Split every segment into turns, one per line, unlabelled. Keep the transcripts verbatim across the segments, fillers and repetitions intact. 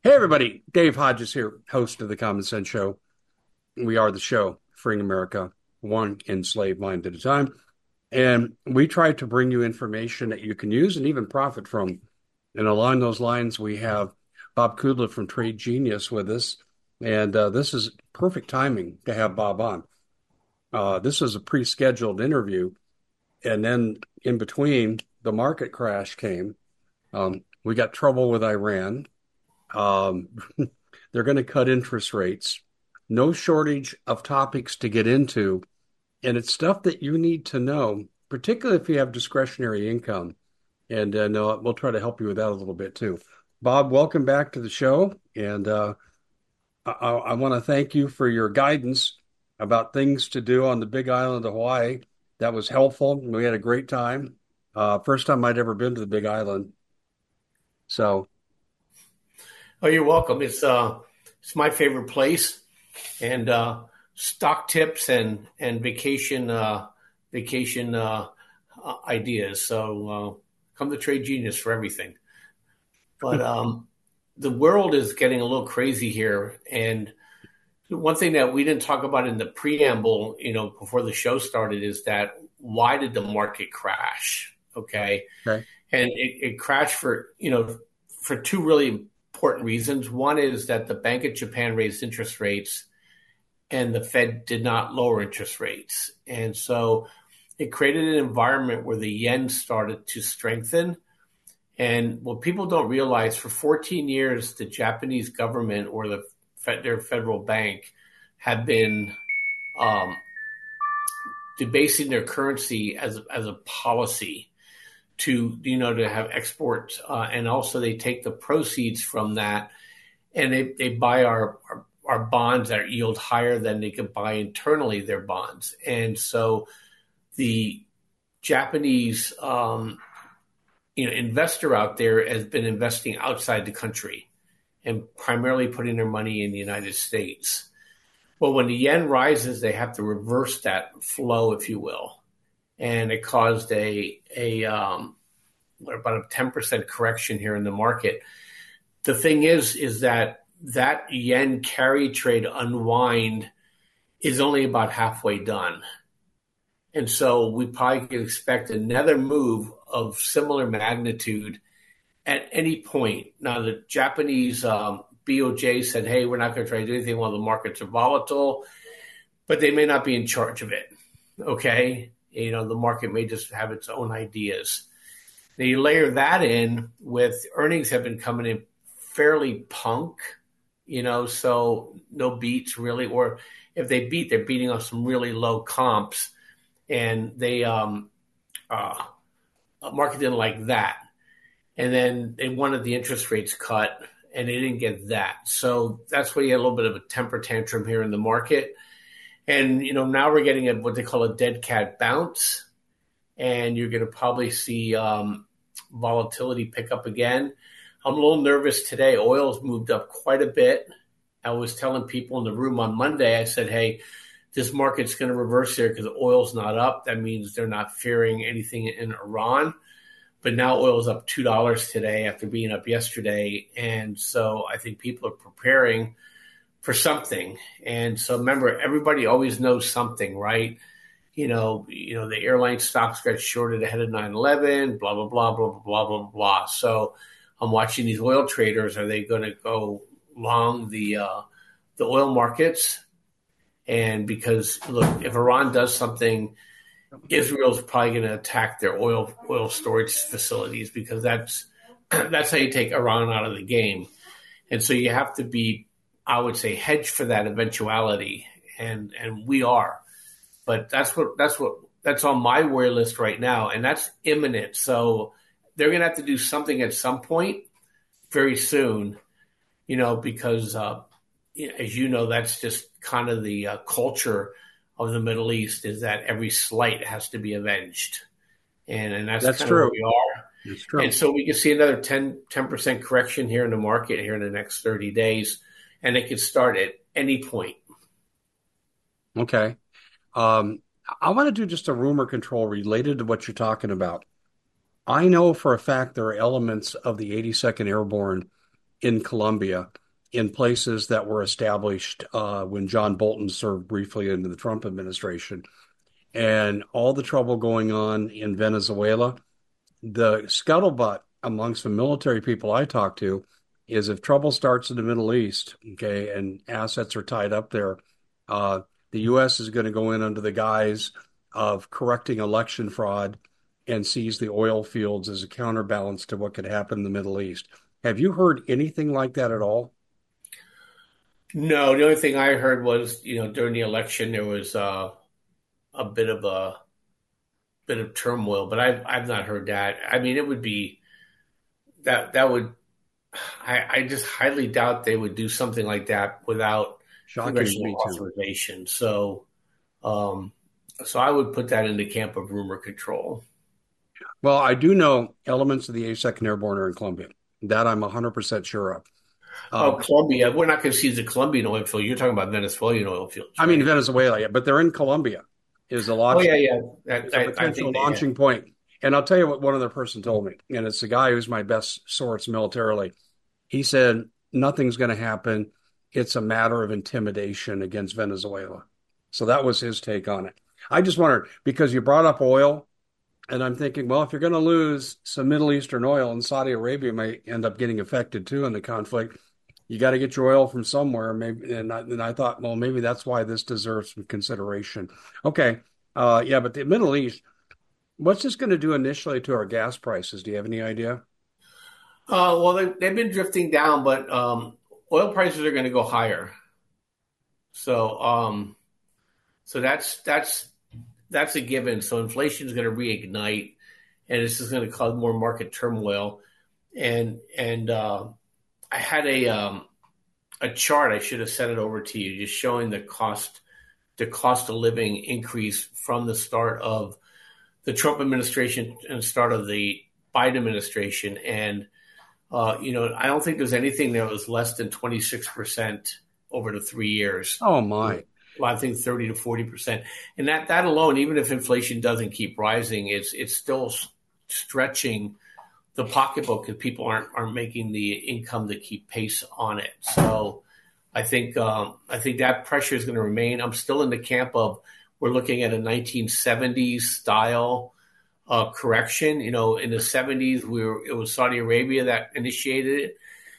Hey, everybody. Dave Hodges here, host of the Common Sense Show. We are the show freeing America one enslaved mind at a time. And we try to bring you information that you can use and even profit from. And along those lines, we have Bob Kudla from Trade Genius with us. And uh, this is perfect timing to have Bob on. Uh, this is a pre-scheduled interview. And then in between, the market crash came. Um, we got trouble with Iran. Um, they're going to cut interest rates. No shortage of topics to get into. And it's stuff that you need to know, particularly if you have discretionary income. And uh, no, we'll try to help you with that a little bit too. Bob, welcome back to the show. And uh, I, I want to thank you for your guidance about things to do on the Big Island of Hawaii. That was helpful. We had a great time. Uh, first time I'd ever been to the Big Island. So,
oh, you're welcome. It's uh, it's my favorite place, and uh, stock tips and and vacation uh, vacation uh, uh, ideas. So uh, come to Trade Genius for everything. But um, the world is getting a little crazy here, and one thing that we didn't talk about in the preamble, you know, before the show started, is that why did the market crash? Okay,
okay.
And it, it crashed for you know for two really important reasons. One is that the Bank of Japan raised interest rates and the Fed did not lower interest rates. And so it created an environment where the yen started to strengthen. And what people don't realize, for fourteen years, the Japanese government or the their federal bank have been um, debasing their currency as, as a policy to, you know, to have export. Uh, and also they take the proceeds from that and they, they buy our, our, our bonds that yield higher than they could buy internally their bonds. And so the Japanese, um, you know, investor out there has been investing outside the country and primarily putting their money in the United States. Well, when the yen rises, they have to reverse that flow, if you will. And it caused a a um, about a ten percent correction here in the market. The thing is, is that that yen carry trade unwind is only about halfway done. And so we probably could expect another move of similar magnitude at any point. Now, the Japanese um, B O J said, hey, we're not going to try to do anything while the markets are volatile, but they may not be in charge of it, okay? You know, the market may just have its own ideas. Now, you layer that in with earnings have been coming in fairly punk, you know, so no beats really, or if they beat, they're beating on some really low comps, and they um, uh, market didn't like that. And then they wanted the interest rates cut, and they didn't get that. So that's why you had a little bit of a temper tantrum here in the market. And, you know, now we're getting a, what they call a dead cat bounce, and you're going to probably see um, volatility pick up again. I'm a little nervous today. Oil's moved up quite a bit. I was telling people in the room on Monday, I said, hey, this market's going to reverse here because oil's not up. That means they're not fearing anything in Iran. But now oil is up two dollars today after being up yesterday. And so I think people are preparing for something. And so remember, everybody always knows something, right? You know, you know, the airline stocks got shorted ahead of nine eleven, blah, blah, blah, blah, blah, blah, blah. So I'm watching these oil traders. Are they going to go long the uh, the oil markets? And because, look, if Iran does something, Israel's probably going to attack their oil oil storage facilities, because that's that's how you take Iran out of the game. And so you have to be, I would say, hedged for that eventuality, and and we are. But that's what that's what that's on my worry list right now, and that's imminent. So they're going to have to do something at some point very soon, you know, because uh, as you know, that's just kind of the uh, culture of the Middle East, is that every slight has to be avenged. And, and that's,
that's
kind
true.
of where we are.
That's true.
And so we can see another ten percent correction here in the market here in the next thirty days. And it could start at any point.
Okay. Um, I want to do just a rumor control related to what you're talking about. I know for a fact there are elements of the eighty-second Airborne in Colombia, in places that were established uh, when John Bolton served briefly into the Trump administration. And all the trouble going on in Venezuela, the scuttlebutt amongst the military people I talk to is if trouble starts in the Middle East, okay, and assets are tied up there, uh, the U S is going to go in under the guise of correcting election fraud and seize the oil fields as a counterbalance to what could happen in the Middle East. Have you heard anything like that at all?
No, the only thing I heard was, you know, during the election there was uh, a bit of a bit of turmoil, but I've I've not heard that. I mean, it would be that that would I, I just highly doubt they would do something like that without
Shocking
congressional
me too.
authorization. So, um, so I would put that in the camp of rumor control.
Well, I do know elements of the eighty-second Airborne are in Colombia. That I'm one hundred percent sure of.
Oh,
Uh,
Colombia. We're not going to seize the Colombian oil field. You're talking about Venezuelan oil fields,
I
right?
mean, Venezuela, yeah, but they're in Colombia is a
Oh, yeah,
logical,
yeah. That,
is a
I, I
potential
think they have.
launching point. And I'll tell you what one other person told me, and it's the guy who's my best source militarily. He said, nothing's going to happen. It's a matter of intimidation against Venezuela. So that was his take on it. I just wondered, because you brought up oil, and I'm thinking, well, if you're going to lose some Middle Eastern oil, and Saudi Arabia may end up getting affected too in the conflict, you got to get your oil from somewhere. Maybe, and I, and I thought, well, maybe that's why this deserves some consideration. Okay, uh, yeah, but the Middle East, what's this going to do initially to our gas prices? Do you have any idea?
Uh, well, they, they've been drifting down, but um, oil prices are going to go higher. So, um, so that's that's that's a given. So inflation is going to reignite, and this is going to cause more market turmoil. And and uh, I had a um, a chart. I should have sent it over to you, just showing the cost the cost of living increase from the start of the Trump administration and start of the Biden administration. And uh, you know, I don't think there's anything that was less than twenty-six percent over the three years.
Oh my.
Well, I think thirty to forty percent. And that, that alone, even if inflation doesn't keep rising, it's it's still stretching the pocketbook because people aren't aren't making the income to keep pace on it. So I think um, I think that pressure is going to remain. I'm still in the camp of we're looking at a nineteen seventies style uh, correction. You know, in the seventies, we were, it was Saudi Arabia that initiated it.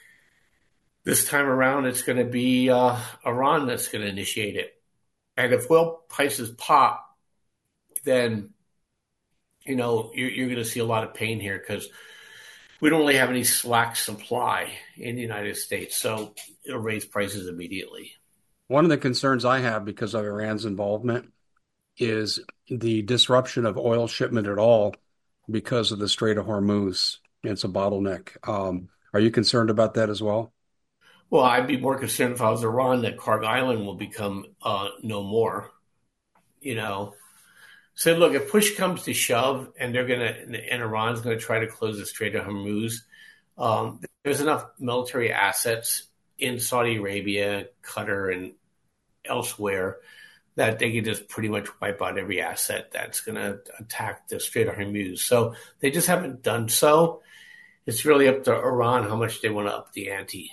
This time around, it's going to be uh, Iran that's going to initiate it. And if oil prices pop, then, you know, you're, you're going to see a lot of pain here because we don't really have any slack supply in the United States. So it'll raise prices immediately.
One of the concerns I have because of Iran's involvement is the disruption of oil shipment at all because of the Strait of Hormuz. It's a bottleneck. Um, are you concerned about that as well?
Well, I'd be more concerned if I was Iran that Kharg Island will become uh, no more, you know. So look, if push comes to shove and they're going to, and Iran's going to try to close the Strait of Hormuz, um, there's enough military assets in Saudi Arabia, Qatar, and elsewhere that they could just pretty much wipe out every asset that's going to attack the Strait of Hormuz. So they just haven't done so. It's really up to Iran how much they want to up the ante.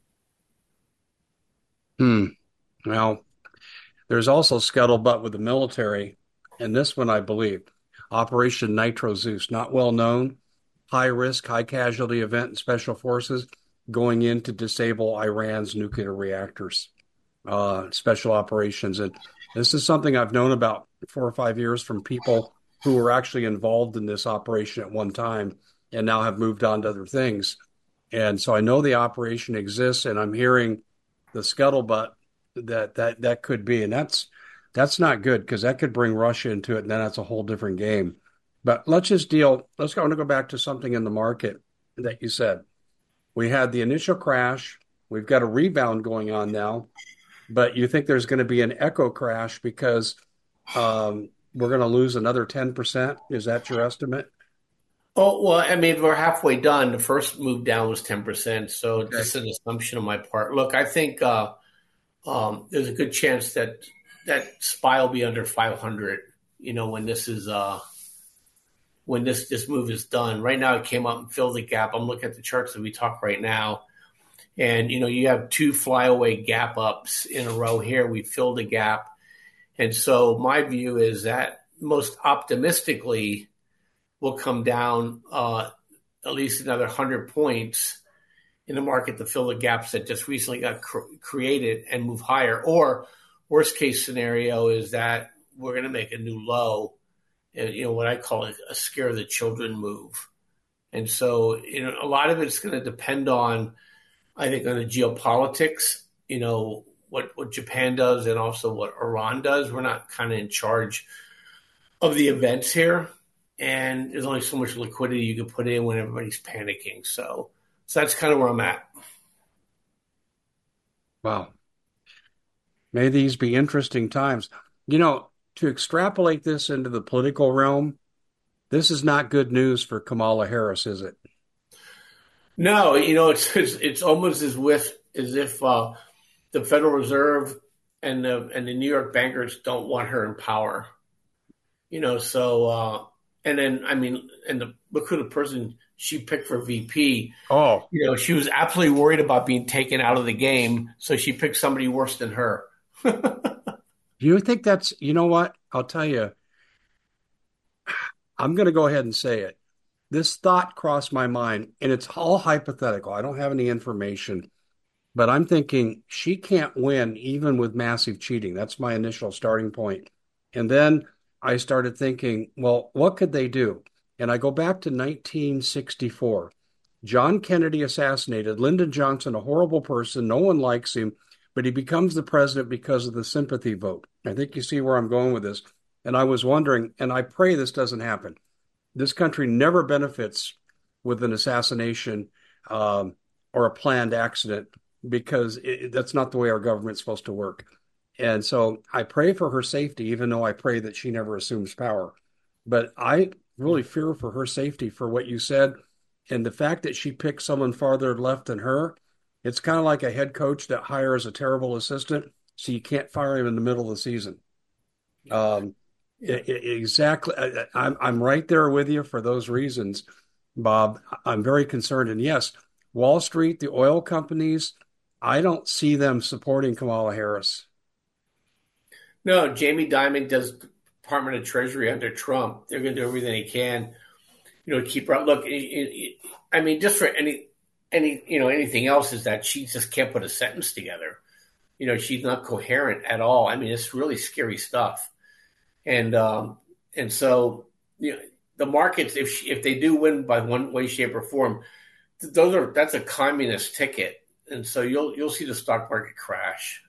Hmm. Well, there's also scuttlebutt with the military, and this one I believe, Operation Nitro Zeus, not well known, high risk, high casualty event in special forces going in to disable Iran's nuclear reactors, uh, special operations. And this is something I've known about four or five years from people who were actually involved in this operation at one time and now have moved on to other things. And so I know the operation exists, and I'm hearing the scuttlebutt that that that could be, and that's that's not good because that could bring Russia into it, and then that's a whole different game. But let's just deal. Let's go. I want to go back to something in the market that you said. We had the initial crash. We've got a rebound going on now, but you think there's going to be an echo crash because um, we're going to lose another ten percent? Is that your estimate?
Oh, well, I mean, we're halfway done. The first move down was ten percent. So
Okay.
just an assumption on my part. Look, I think uh, um, there's a good chance that that S P Y will be under five hundred, you know, when this is uh, when this, this move is done. Right now, it came up and filled the gap. I'm looking at the charts that we talk right now. And, you know, you have two flyaway gap ups in a row here. We filled a gap. And so my view is that most optimistically will come down uh, at least another one hundred points in the market to fill the gaps that just recently got cr- created and move higher. Or worst case scenario is that we're going to make a new low, and, you know, what I call a scare the children move. And so, you know, a lot of it's going to depend on, I think, on the geopolitics, you know, what, what Japan does and also what Iran does. We're not kind of in charge of the events here. And there's only so much liquidity you can put in when everybody's panicking. So, so that's kind of where I'm at.
Wow. May these be interesting times. You know, to extrapolate this into the political realm, this is not good news for Kamala Harris, is it?
No, you know, it's it's, it's almost as with as if uh, the Federal Reserve and the and the New York bankers don't want her in power. You know, so uh, and then I mean, and the, look who the person she picked for V P.
Oh,
You know, she was absolutely worried about being taken out of the game, so she picked somebody worse than her.
do you think that's, you know what? I'll tell you, I'm going to go ahead and say it. This thought crossed my mind, and it's all hypothetical. I don't have any information, but I'm thinking she can't win even with massive cheating. That's my initial starting point. And then I started thinking, well, what could they do? And I go back to nineteen sixty-four. John Kennedy assassinated. Lyndon Johnson, a horrible person. No one likes him, but he becomes the president because of the sympathy vote. I think you see where I'm going with this. And I was wondering, and I pray this doesn't happen. This country never benefits with an assassination um, or a planned accident because it, that's not the way our government's supposed to work. And so I pray for her safety, even though I pray that she never assumes power. But I really fear for her safety for what you said. And the fact that she picked someone farther left than her, it's kind of like a head coach that hires a terrible assistant, so you can't fire him in the middle of the season. Um, yeah. Exactly. I, I'm, I'm right there with you for those reasons, Bob. I'm very concerned. And yes, Wall Street, the oil companies, I don't see them supporting Kamala Harris.
No, Jamie Dimon does Department of Treasury under Trump. They're going to do everything they can, you know, to keep her. Look, it, it, I mean, just for any, any, you know, anything else is that she just can't put a sentence together. You know, she's not coherent at all. I mean, it's really scary stuff. And um, and so, you know, the markets, if she, if they do win by one way, shape, or form, those are that's a communist ticket. And so you'll you'll see the stock market crash.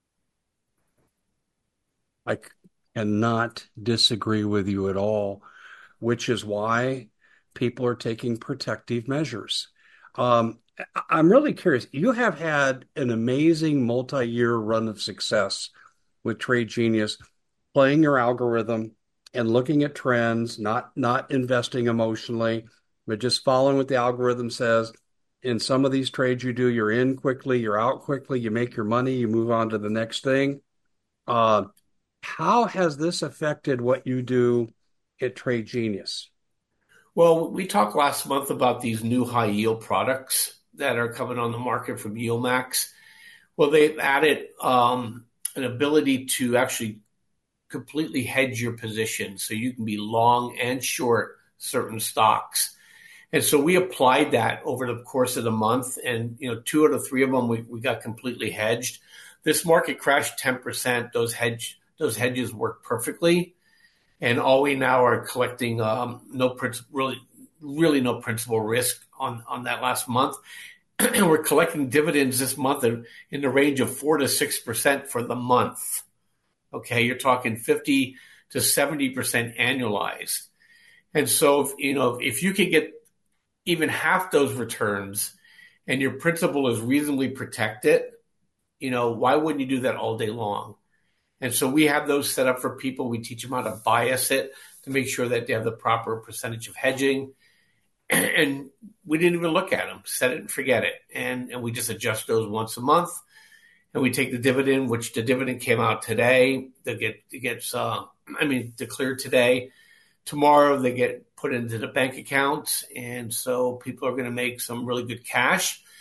I cannot disagree with you at all, which is why people are taking protective measures. Um, I'm really curious. You have had an amazing multi-year run of success with Trade Genius, playing your algorithm and looking at trends, not not investing emotionally, but just following what the algorithm says. In some of these trades you do, you're in quickly, you're out quickly, you make your money, you move on to the next thing. Uh, how has this affected what you do at Trade Genius?
Well, we talked last month about these new high yield products that are coming on the market from YieldMax. Well, they've added um, an ability to actually completely hedge your position, so you can be long and short certain stocks. And so we applied that over the course of the month, and you know, two out of three of them we, we got completely hedged. This market crashed ten percent. Those hedge those hedges work perfectly, and all we now are collecting um, no principal, really, really no principal risk on on that last month, and we're collecting dividends this month in, in the range of four to six percent for the month. Okay, you're talking fifty to seventy percent annualized. And so, if, you know, if you can get even half those returns and your principal is reasonably protected, you know, why wouldn't you do that all day long? And so we have those set up for people. We teach them how to bias it to make sure that they have the proper percentage of hedging. And we didn't even look at them, set it and forget it. And, and we just adjust those once a month. And we take the dividend, which the dividend came out today. They get it gets, uh, I mean, declared today. Tomorrow they get put into the bank accounts, and so people are going to make some really good cash.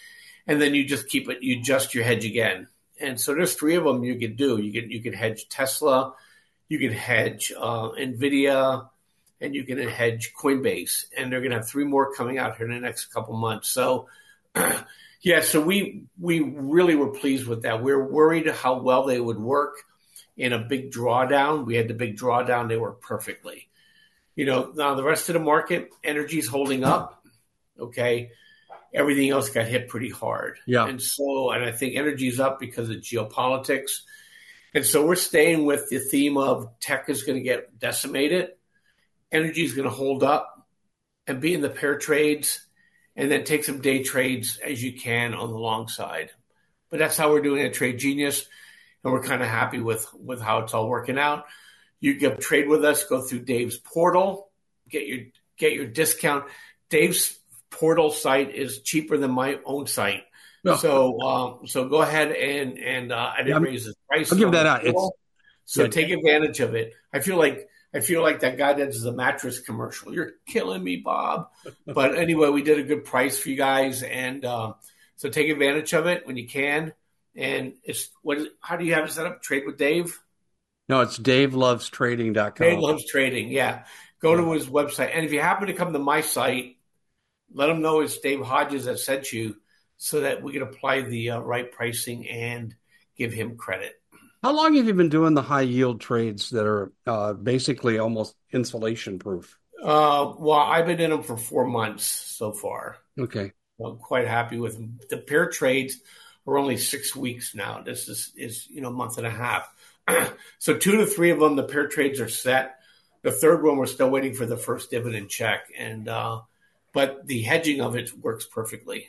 and then you just keep it. You adjust your hedge again. And so there's three of them you could do. You can you can hedge Tesla, you can hedge uh, Nvidia, and you can hedge Coinbase. And they're going to have three more coming out here in the next couple months. So, yeah, so we we really were pleased with that. We were worried how well they would work in a big drawdown. We had the big drawdown. They worked perfectly. You know, now the rest of the market, energy's holding up. Okay. Everything else got hit pretty hard.
Yeah.
And so, and I think energy's up because of geopolitics. And so we're staying with the theme of tech is going to get decimated. Energy is going to hold up and be in the pair trades, and then take some day trades as you can on the long side. But that's how we're doing at Trade Genius. And we're kind of happy with, with how it's all working out. You can trade with us, go through Dave's portal, get your, get your discount. Dave's portal site is cheaper than my own site. No. So, um, so go ahead and, and, uh, I didn't yeah, raise the price.
I'll give that out. It's,
so yeah. Take advantage of it. I feel like, I feel like that guy that does the mattress commercial. You're killing me, Bob. But anyway, we did a good price for you guys. And, um, so take advantage of it when you can. And it's what, is, how do you have it set up? Trade with Dave?
No, it's dave loves trading dot com.
Dave Loves Trading. Yeah. Go to his website. And if you happen to come to my site, let them know it's Dave Hodges that sent you so that we can apply the uh, right pricing and give him credit.
How long have you been doing the high yield trades that are uh, basically almost insulation proof?
Uh, well, I've been in them for four months so far.
Okay.
I'm quite happy with them. The pair trades are only six weeks now. This is, is you know, a month and a half. So two to three of them, the pair trades are set. The third one, we're still waiting for the first dividend check. And, uh, but the hedging of it works perfectly.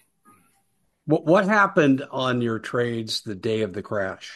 What happened on your trades the day of the crash?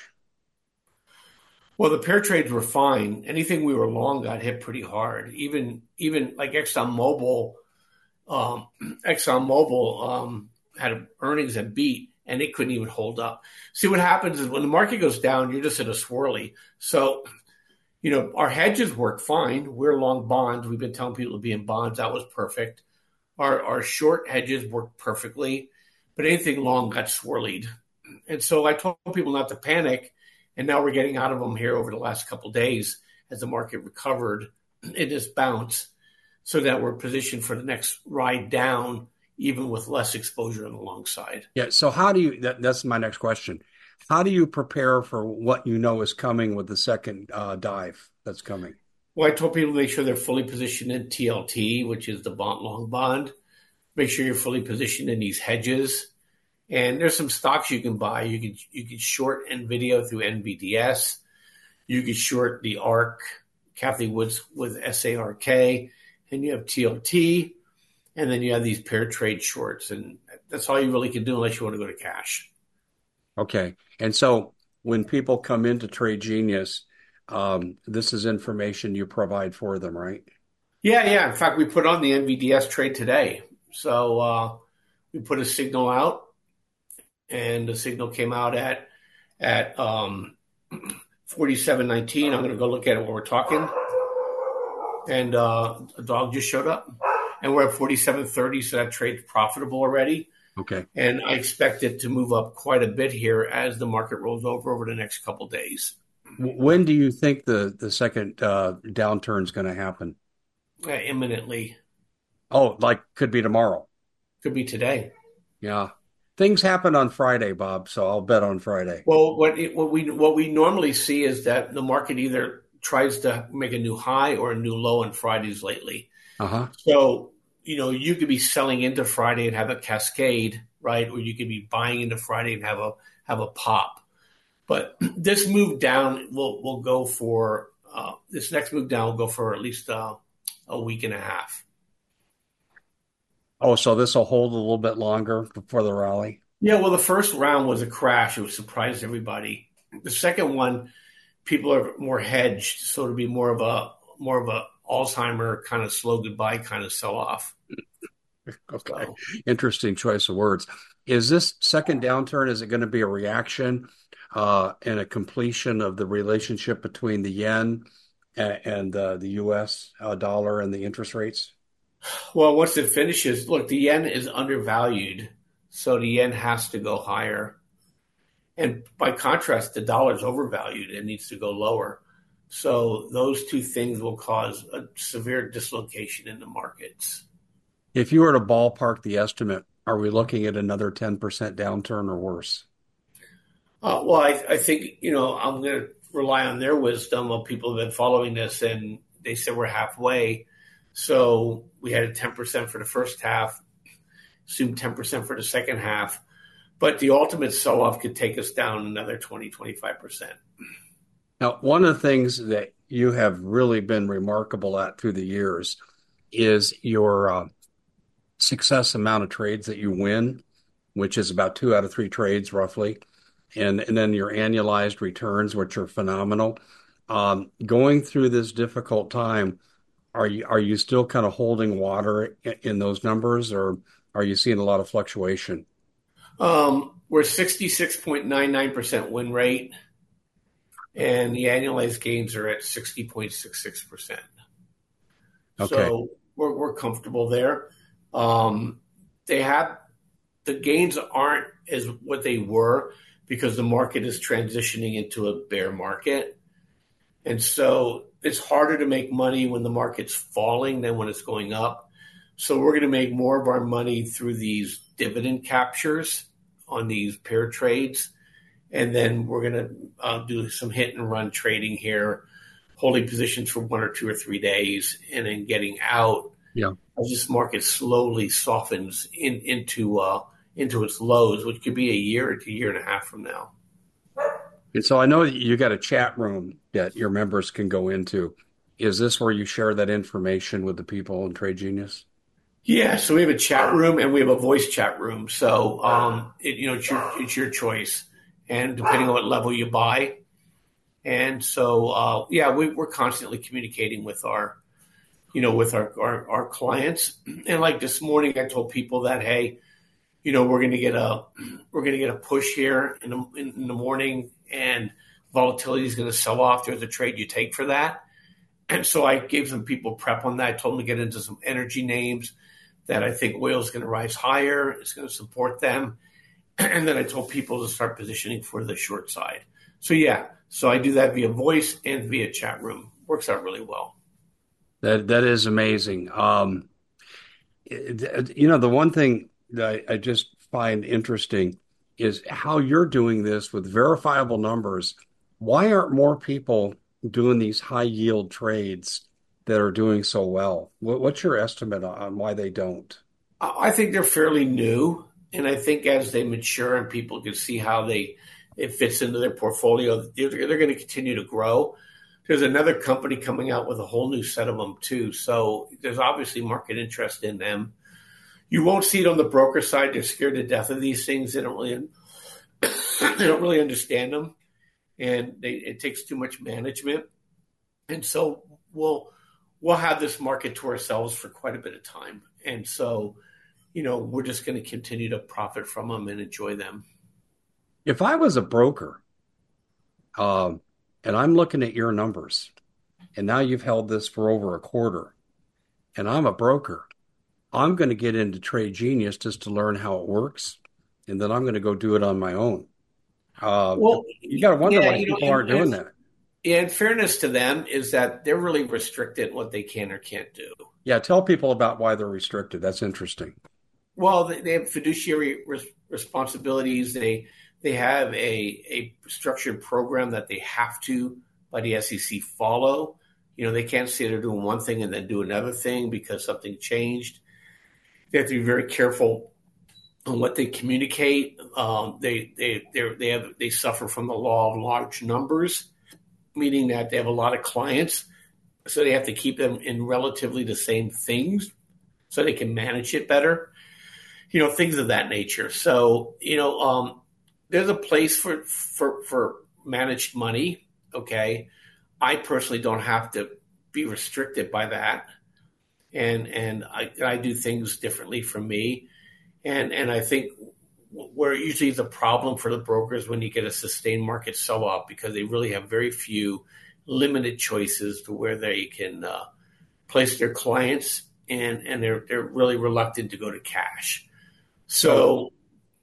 Well, the pair trades were fine. Anything we were long got hit pretty hard. Even even like ExxonMobil, um, ExxonMobil um, had earnings and beat, and it couldn't even hold up. See, what happens is when the market goes down, you're just in a swirly. So, you know, our hedges work fine. We're long bonds. We've been telling people to be in bonds. That was perfect. Our our short hedges worked perfectly, but anything long got swirlied. And so I told people not to panic. And now we're getting out of them here over the last couple of days as the market recovered in this bounce so that we're positioned for the next ride down, even with less exposure on the long side.
Yeah. So how do you, that, that's my next question. How do you prepare for what you know is coming with the second uh, dive that's coming?
Well, I told people to make sure they're fully positioned in T L T, which is the bond long bond. Make sure you're fully positioned in these hedges. And there's some stocks you can buy. You can you can short NVIDIA through N V D S. You can short the ARK, Cathie Woods with S A R K, and you have T L T, and then you have these pair trade shorts. And that's all you really can do unless you want to go to cash.
Okay. And so when people come into Trade Genius, um, this is information you provide for them, right?
Yeah, yeah. In fact, we put on the N V D S trade today. So uh, we put a signal out. And the signal came out at at um, forty-seven nineteen. I'm going to go look at it while we're talking. And uh, a dog just showed up. And we're at forty-seven thirty, so that trade's profitable already.
Okay.
And I expect it to move up quite a bit here as the market rolls over over the next couple of days.
When do you think the, the second uh, downturn is going to happen?
Uh, imminently.
Oh, like could be tomorrow.
Could be today.
Yeah. Things happen on Friday, Bob, so I'll bet on Friday.
Well, what it, what we what we normally see is that the market either tries to make a new high or a new low on Fridays lately.
Uh-huh.
So, you know, you could be selling into Friday and have a cascade, right? Or you could be buying into Friday and have a have a pop. But this move down will will go for uh, this next move down will go for at least uh, a week and a half.
Oh, so this will hold a little bit longer before the rally?
Yeah, well, the first round was a crash. It surprised everybody. The second one, people are more hedged, so it'll be more of a more of a Alzheimer kind of slow goodbye kind of sell off.
Okay, so. Interesting choice of words. Is this second downturn, is it going to be a reaction uh, and a completion of the relationship between the yen and, and uh, the U S uh, dollar and the interest rates?
Well, once it finishes, look, the yen is undervalued. So the yen has to go higher. And by contrast, the dollar is overvalued and needs to go lower. So those two things will cause a severe dislocation in the markets.
If you were to ballpark the estimate, are we looking at another ten percent downturn or worse?
Uh, well, I, I think, you know, I'm going to rely on their wisdom of people who have been following this, and they said we're halfway. So we had a ten percent for the first half, assume ten percent for the second half. But the ultimate sell-off could take us down another twenty, twenty-five percent.
Now, one of the things that you have really been remarkable at through the years is your uh, success amount of trades that you win, which is about two out of three trades roughly. And, and then your annualized returns, which are phenomenal. Um, going through this difficult time, are you are you still kind of holding water in, in those numbers, or are you seeing a lot of fluctuation?
Um, we're sixty-six point nine nine percent win rate, and the annualized gains are at sixty point six six percent.
Okay.
So we're we're comfortable there. Um, they have the gains aren't as what they were because the market is transitioning into a bear market, and so it's harder to make money when the market's falling than when it's going up. So we're going to make more of our money through these dividend captures on these pair trades. And then we're going to uh, do some hit and run trading here, holding positions for one or two or three days and then getting out
Yeah.
as this market slowly softens in, into uh, into its lows, which could be a year to a year and a half from now.
And so I know that you got a chat room that your members can go into. Is this where you share that information with the people in Trade Genius?
Yeah, so we have a chat room and we have a voice chat room. So um, it, you know, it's your it's your choice, and depending on what level you buy. And so uh, yeah, we, we're constantly communicating with our, you know, with our, our our clients. And like this morning, I told people that hey, you know, we're going to get a we're going to get a push here in the in, in the morning, and volatility is going to sell off. There's a trade you take for that. And so I gave some people prep on that. I told them to get into some energy names that I think oil is going to rise higher. It's going to support them. And then I told people to start positioning for the short side. So, yeah, so I do that via voice and via chat room. Works out really well.
That That is amazing. Um, you know, the one thing that I, I just find interesting is how you're doing this with verifiable numbers. Why aren't more people doing these high yield trades that are doing so well? What, what's your estimate on why they don't?
I think they're fairly new. And I think as they mature and people can see how they it fits into their portfolio, they're, they're going to continue to grow. There's another company coming out with a whole new set of them too. So there's obviously market interest in them. You won't see it on the broker side. They're scared to death of these things. They don't really, they don't really understand them, and they, it takes too much management. And so we'll we'll have this market to ourselves for quite a bit of time. And so, you know, we're just going to continue to profit from them and enjoy them.
If I was a broker, um, and I'm looking at your numbers, and now you've held this for over a quarter, and I'm a broker, I'm going to get into Trade Genius just to learn how it works, and then I'm going to go do it on my own. Uh,
well,
you got to wonder
yeah,
why people know, aren't doing that.
Yeah, in fairness to them is that they're really restricted what they can or can't do.
Yeah, tell people about why they're restricted. That's interesting.
Well, they, they have fiduciary res- responsibilities. They they have a, a structured program that they have to, by the S E C, follow. You know, they can't say they're doing one thing and then do another thing because something changed. They have to be very careful on what they communicate. Um, they they they have they suffer from the law of large numbers, meaning that they have a lot of clients, so they have to keep them in relatively the same things so they can manage it better. You know, things of that nature. So, you know, um, there's a place for, for, for managed money. Okay. I personally don't have to be restricted by that. And, and I, I do things differently from me. And, and I think where usually the problem for the brokers when you get a sustained market sell off, because they really have very few limited choices to where they can uh, place their clients, and, and they're, they're really reluctant to go to cash. So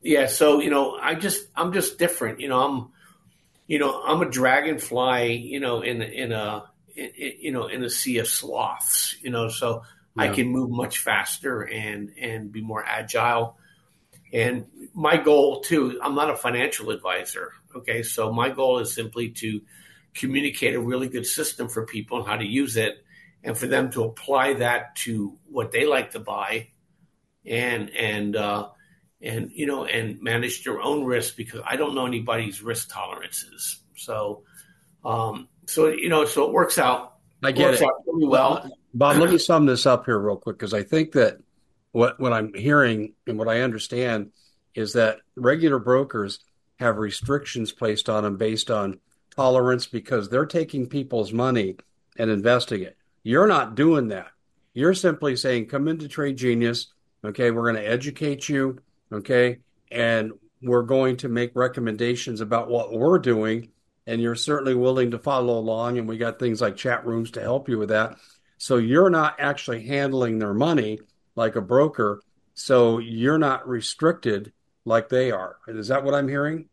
Yeah. So, you know, I just, I'm just different. You know, I'm, you know, I'm a dragonfly, you know, in, in a, in, you know, in a sea of sloths, you know, so I
Yeah.
can move much faster and, and be more agile. And my goal too, I'm not a financial advisor. Okay. So my goal is simply to communicate a really good system for people and how to use it and for them to apply that to what they like to buy and, and, uh, and, you know, and manage their own risk because I don't know anybody's risk tolerances. So, um, so, you know, so it works out,
I
it
get
works
it.
out really
Let- let-
well.
Bob, let me sum this up here real quick because I think that what, what I'm hearing and what I understand is that regular brokers have restrictions placed on them based on tolerance because they're taking people's money and investing it. You're not doing that. You're simply saying, come into Trade Genius. Okay, we're going to educate you. Okay, and we're going to make recommendations about what we're doing and you're certainly willing to follow along. And we got things like chat rooms to help you with that. So you're not actually handling their money like a broker. So you're not restricted like they are. Is that what I'm hearing?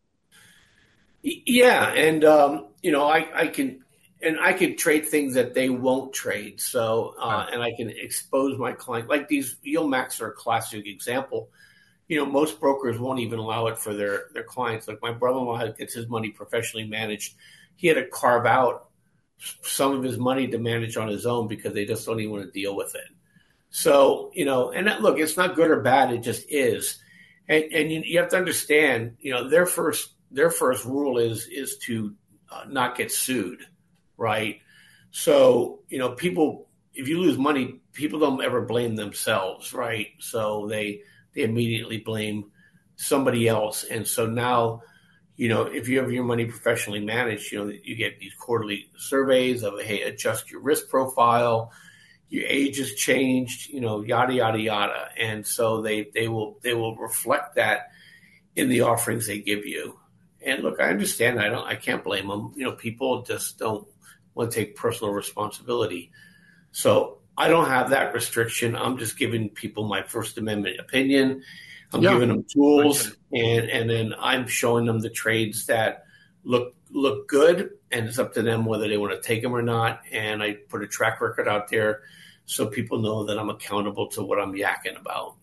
Yeah, and um, you know, I, I can and I can trade things that they won't trade. So
Okay.
uh, and I can expose my client like these yield max are a classic example. You know, most brokers won't even allow it for their their clients. Like my brother-in-law gets his money professionally managed. He had to carve out some of his money to manage on his own because they just don't even want to deal with it. So, you know, and that, look, it's not good or bad; it just is. And, and you, you have to understand, you know, their first their first rule is is to uh, not get sued, right? So, you know, people, if you lose money, people don't ever blame themselves, right? So they they immediately blame somebody else, and so now, you know, if you have your money professionally managed, you know, you get these quarterly surveys of, hey, adjust your risk profile, your age has changed, you know, yada yada yada, and so they they will they will reflect that in the offerings they give you. And look, I understand. I don't. I can't blame them. You know, people just don't want to take personal responsibility. So I don't have that restriction. I'm just giving people my First Amendment opinion. I'm
Yeah,
giving them
I get
tools,
it.
and and then I'm showing them the trades that look look good, and it's up to them whether they want to take them or not. And I put a track record out there so people know that I'm accountable to what I'm yakking about.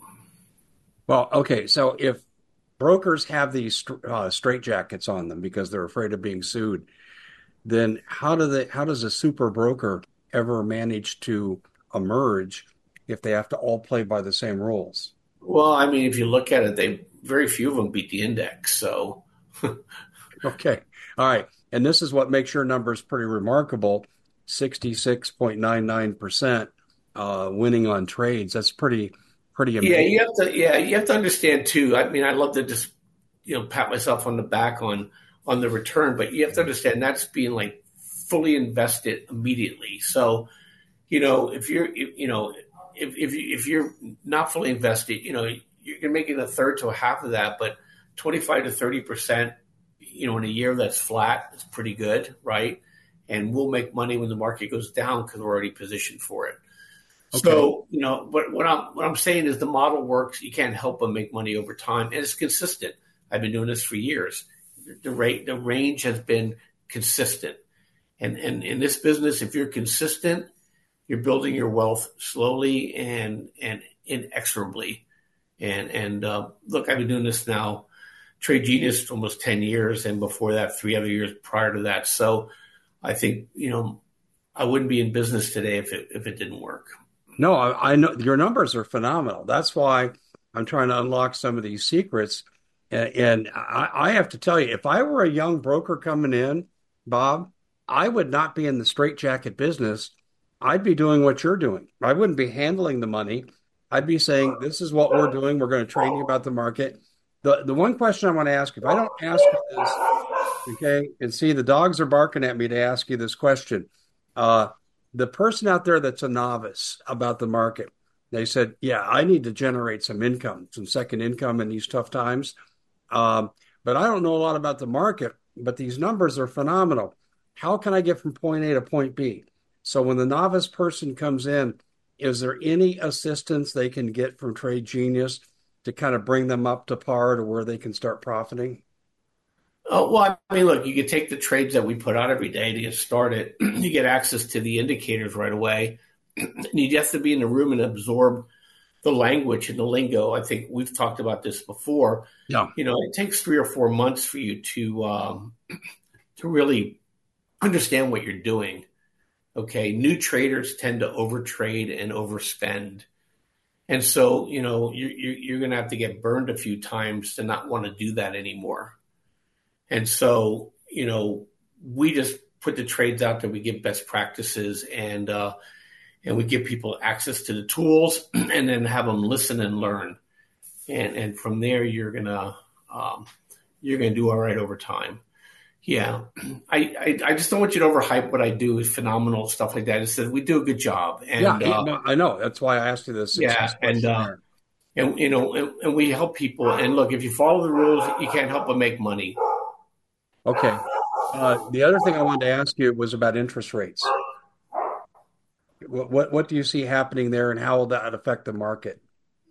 Well, okay. So if brokers have these uh, straitjackets on them because they're afraid of being sued, then how do they, how does a super broker ever manage to emerge if they have to all play by the same rules?
Well, I mean, if you look at it, they very few of them beat the index. So
Okay. All right. And this is what makes your numbers pretty remarkable. sixty-six point nine nine percent uh, winning on trades. That's pretty, pretty
yeah,
amazing.
you have to yeah you have to understand too. I mean, I love to just you know pat myself on the back on on the return, but you have to understand that's being like fully invested immediately. So you know if you're if, you know if if you, if you're not fully invested, you know you're making a third to a half of that, but twenty-five to thirty percent, you know, in a year that's flat is pretty good, right? And we'll make money when the market goes down because we're already positioned for it.
Okay.
So, you know, but what I'm what I'm saying is the model works. You can't help but make money over time, and it's consistent. I've been doing this for years. The rate, the range has been consistent, and and in this business, if you're consistent, you're building your wealth slowly and and inexorably. And and uh, look, I've been doing this now, Trade Genius for almost ten years, and before that, three other years prior to that. So, I think you know, I wouldn't be in business today if it if it didn't work.
No, I, I know your numbers are phenomenal. That's why I'm trying to unlock some of these secrets. And, and I, I have to tell you, if I were a young broker coming in, Bob, I would not be in the straitjacket business. I'd be doing what you're doing. I wouldn't be handling the money. I'd be saying, this is what we're doing. We're going to train you about the market. The, the one question I want to ask, if I don't ask you this, okay, and see the dogs are barking at me to ask you this question. Uh, the person out there that's a novice about the market, they said, yeah, I need to generate some income, some second income in these tough times. Um, but I don't know a lot about the market, but these numbers are phenomenal. How can I get from point A to point B? So when the novice person comes in, is there any assistance they can get from Trade Genius to kind of bring them up to par to where they can start profiting?
Oh, well, I mean, look, you could take the trades that we put out every day to get started. You get access to the indicators right away. You have to be in the room and absorb the language and the lingo. I think we've talked about this before.
Yeah.
You know, it takes three or four months for you to um, to really understand what you're doing. Okay, new traders tend to overtrade and overspend, and so you know you're you're going to have to get burned a few times to not want to do that anymore. And so you know we just put the trades out there. We give best practices and uh, and we give people access to the tools, and then have them listen and learn, and and from there you're gonna um, you're gonna do all right over time. Yeah, I, I I just don't want you to overhype what I do is phenomenal stuff like that. I said we do a good job,
Yeah,
and
he-
uh,
no, I know. That's why I asked you this
yeah,
success
and uh,
questionnaire.
and you know, and, and we help people. And look, if you follow the rules, you can't help but make money.
Okay. Uh, the other thing I wanted to ask you was about interest rates. What, what what do you see happening there, and how will that affect the market?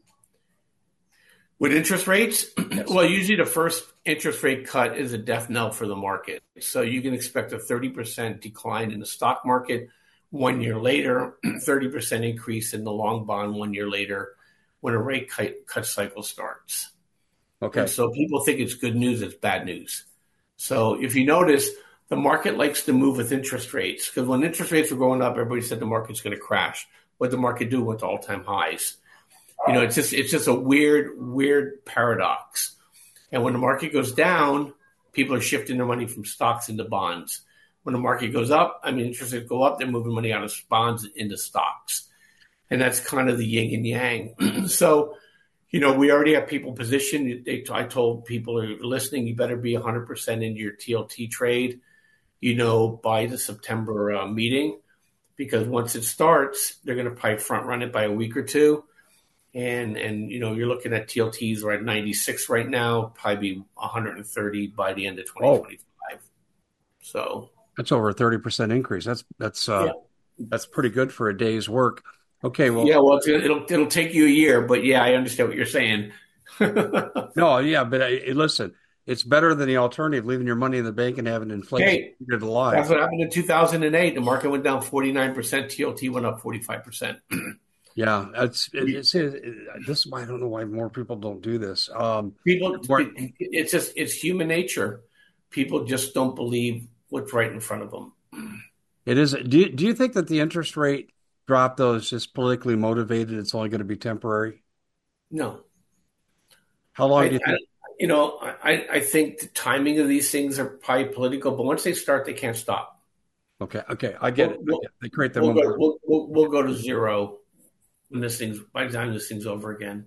With interest rates,
Yes.
well, usually the first interest rate cut is a death knell for the market. So you can expect a thirty percent decline in the stock market one year later, thirty percent increase in the long bond one year later when a rate cut, cut cycle starts. And
Okay.
so people think it's good news, it's bad news. So if you notice, the market likes to move with interest rates because when interest rates were going up, everybody said the market's going to crash. What did the market do? Went to all-time highs. You know, it's just it's just a weird, weird paradox. And when the market goes down, people are shifting their money from stocks into bonds. When the market goes up, I mean, interest rates go up, they're moving money out of bonds into stocks. And that's kind of the yin and yang. So, you know, we already have people positioned. They, I told people who are listening, you better be one hundred percent into your T L T trade, you know, by the September uh, meeting, because once it starts, they're going to probably front run it by a week or two. And, and you know, you're looking at T L Ts right at ninety-six right now, probably be one hundred thirty by the end of
Oh,
twenty twenty-five. So,
that's over a thirty percent increase. That's that's uh
yeah.
that's pretty good for a day's work. Okay, well,
Yeah, well, it's, it'll, it'll take you a year, but yeah, I understand what you're saying.
no, yeah, but uh, listen, it's better than the alternative, leaving your money in the bank and having inflation
Hey,
eaten
that's
alive.
what happened in two thousand eight. The market went down forty-nine percent. T L T went up forty-five percent.
Yeah, it's it, it's it, this is why I don't know why more people don't do this. Um,
People,
more,
it's just, it's human nature. People just don't believe what's right in front of them.
it is. Do you, do you think that the interest rate drop though is just politically motivated? It's only going to be temporary.
No,
How long do
I,
you
I
think?
you know, I, I think the timing of these things are probably political, but once they start, they can't stop.
Okay, okay, I get
We'll,
it. I
we'll,
get it. They create the
we'll go,
momentum.
we'll, we'll, we'll go to zero when this thing's, by the time this thing's over again.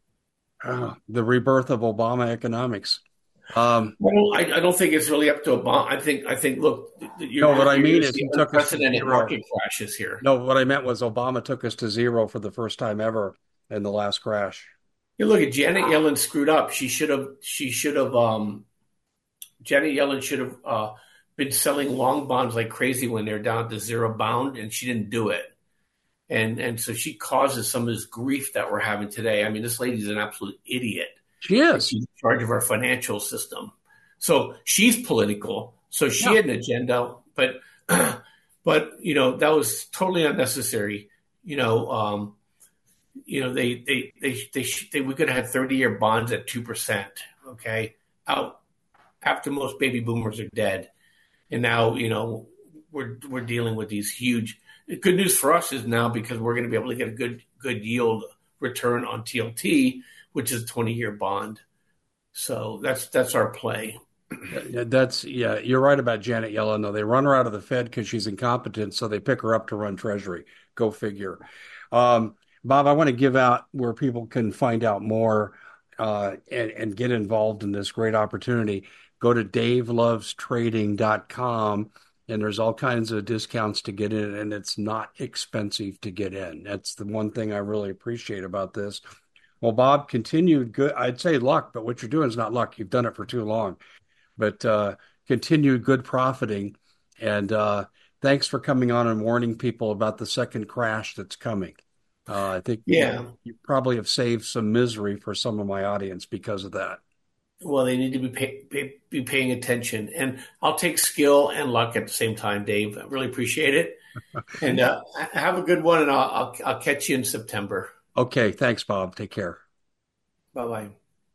Ah, the rebirth of Obama economics. Um,
Well, I, I don't think it's really up to Obama. I think I think look, you're
no, what I
you're going
mean
to
is
see
he took us to
unprecedented
zero.
market crashes here.
No, what I meant was Obama took us to zero for the first time ever in the last crash.
You look at Janet Yellen screwed up. She should have she should have um, Janet Yellen should have uh, been selling long bonds like crazy when they're down to zero bound, and she didn't do it. And and so she causes some of this grief that we're having today. I mean, this lady's an absolute idiot.
She
And
is.
she's in charge of our financial system. So she's political. So she
Yeah.
had an agenda, but but you know that was totally unnecessary. You know, um, you know they they they they, they we could have had thirty year bonds at two percent. Okay, out after most baby boomers are dead, and now you know we're we're dealing with these huge. The good news for us is now because we're going to be able to get a good good yield return on T L T, which is a twenty year bond. So that's that's our play.
Yeah, that's yeah, you're right about Janet Yellen, though. They run her out of the Fed because she's incompetent, so they pick her up to run Treasury. Go figure. Um, Bob, I want to give out where people can find out more uh, and, and get involved in this great opportunity. Go to dave loves trading dot com, and there's all kinds of discounts to get in, and it's not expensive to get in. That's the one thing I really appreciate about this. Well, Bob, continued good, I'd say luck, but what you're doing is not luck. You've done it for too long. But uh, continued good profiting. And uh, thanks for coming on and warning people about the second crash that's coming. Uh, I think you,
Yeah.
you probably have saved some misery for some of my audience because of that.
Well, they need to be pay, pay, be paying attention, and I'll take skill and luck at the same time, Dave. I really appreciate it, and uh, have a good one. And I'll, I'll I'll catch you in September.
Okay, thanks, Bob. Take care.
Bye bye.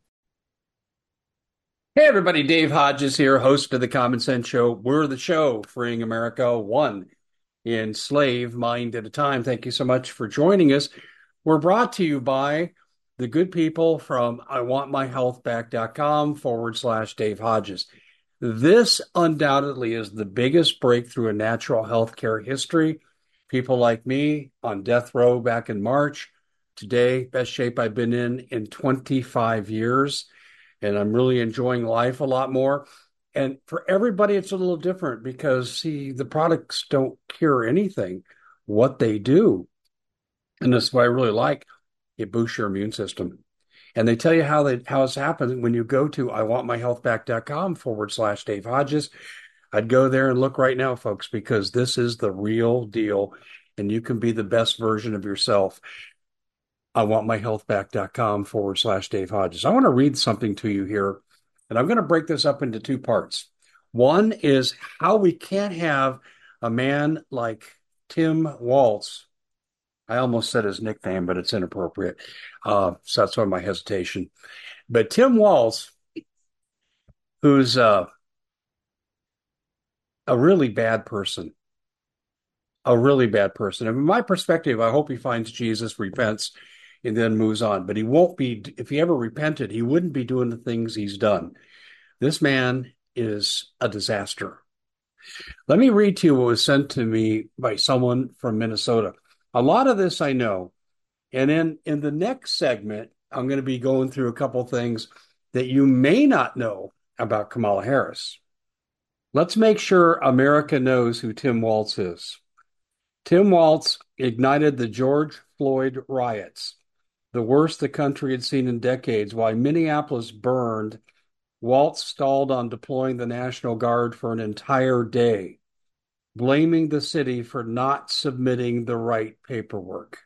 Hey, everybody, Dave Hodges here, host of the Common Sense Show. We're the show freeing America one enslaved mind at a time. Thank you so much for joining us. We're brought to you by the good people from I want my health back dot com forward slash Dave Hodges. This undoubtedly is the biggest breakthrough in natural health care history. People like me on death row back in March. Today, best shape I've been in in twenty-five years. And I'm really enjoying life a lot more. And for everybody, it's a little different because, see, the products don't cure anything. What they do, and this is what I really like, it boosts your immune system. And they tell you how they how it's happened when you go to I want my health back dot com forward slash Dave Hodges. I'd go there and look right now, folks, because this is the real deal. And you can be the best version of yourself. I want my health back dot com forward slash Dave Hodges. I want to read something to you here, and I'm going to break this up into two parts. One is how we can't have a man like Tim Walz. I almost said his nickname, but it's inappropriate. Uh, so that's why my hesitation. But Tim Walz, who's uh, a really bad person, a really bad person. And from my perspective, I hope he finds Jesus, repents, and then moves on. But he won't be, if he ever repented, he wouldn't be doing the things he's done. This man is a disaster. Let me read to you what was sent to me by someone from Minnesota. A lot of this I know. And then in the next segment, I'm going to be going through a couple things that you may not know about Kamala Harris. Let's make sure America knows who Tim Walz is. Tim Walz ignited the George Floyd riots, the worst the country had seen in decades. While Minneapolis burned, Walz stalled on deploying the National Guard for an entire day, blaming the city for not submitting the right paperwork.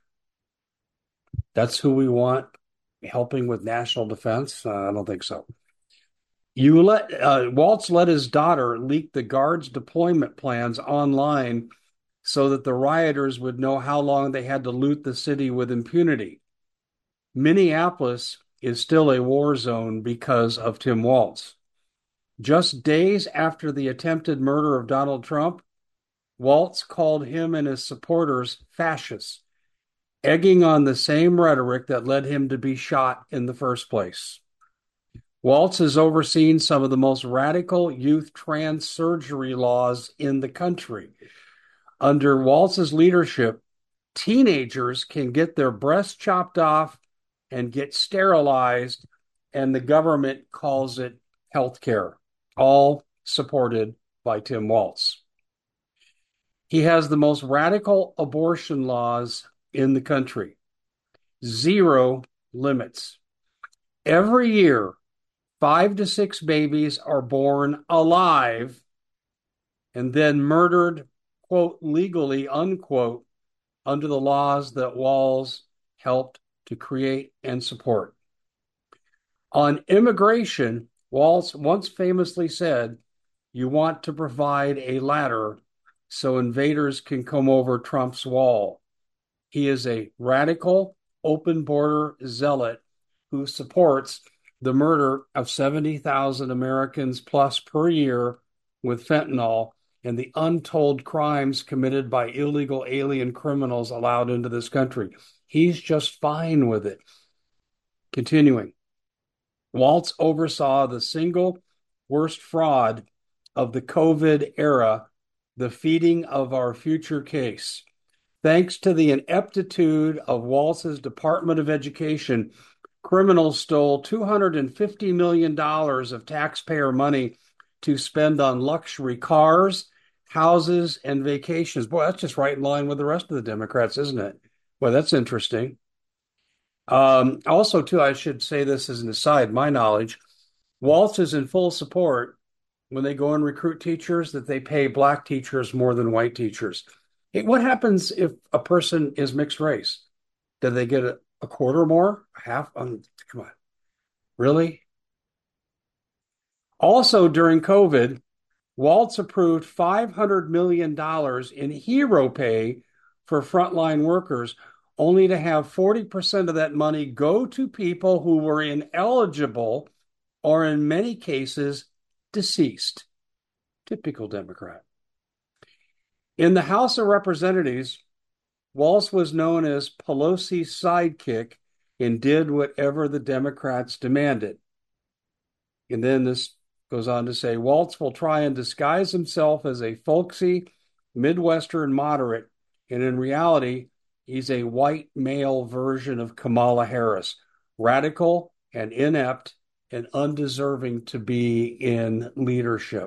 That's who we want helping with national defense? Uh, I don't think so. You let uh, Walz let his daughter leak the Guard's deployment plans online so that the rioters would know how long they had to loot the city with impunity. Minneapolis is still a war zone because of Tim Walz. Just days after the attempted murder of Donald Trump, Walz called him and his supporters fascists, egging on the same rhetoric that led him to be shot in the first place. Walz has overseen some of the most radical youth trans surgery laws in the country. Under Walz's leadership, teenagers can get their breasts chopped off and get sterilized, and the government calls it health care, all supported by Tim Walz. He has the most radical abortion laws in the country. Zero limits. Every year, five to six babies are born alive and then murdered, quote, legally, unquote, under the laws that Walz helped to create and support. On immigration, Walz once famously said, "You want to provide a ladder so invaders can come over Trump's wall." He is a radical, open border zealot who supports the murder of seventy thousand Americans plus per year with fentanyl and the untold crimes committed by illegal alien criminals allowed into this country. He's just fine with it. Continuing, Walz oversaw the single worst fraud of the COVID era, the feeding of our future case. Thanks to the ineptitude of Walz's Department of Education, criminals stole two hundred fifty million dollars of taxpayer money to spend on luxury cars, houses, and vacations. Boy, that's just right in line with the rest of the Democrats, isn't it? Well, that's interesting. Um, also, too, I should say this as an aside, my knowledge, Walz is in full support when they go and recruit teachers that they pay black teachers more than white teachers. Hey, what happens if a person is mixed race? Did they get a, a quarter more? Half? Um, come on. Really? Also, during COVID, Waltz approved five hundred million dollars in hero pay for frontline workers, only to have forty percent of that money go to people who were ineligible or, in many cases, deceased. Typical Democrat. In the House of Representatives, Waltz was known as Pelosi's sidekick and did whatever the Democrats demanded. And then this goes on to say, Waltz will try and disguise himself as a folksy Midwestern moderate, and in reality, he's a white male version of Kamala Harris, radical and inept and undeserving to be in leadership.